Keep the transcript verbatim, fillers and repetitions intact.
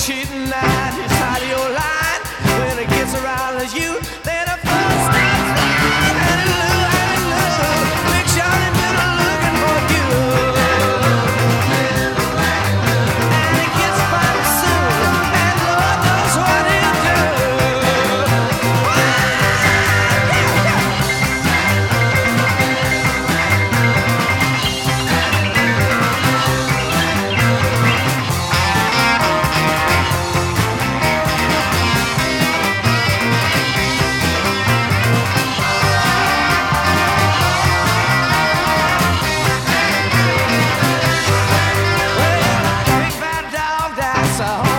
cheating at his side of your line. When it gets around as you, then a first starts flying. Hallelujah, hallelujah. Big shiny middle looking for you. And it gets fine soon, and Lord knows what he'll do. Big bad dog, that's a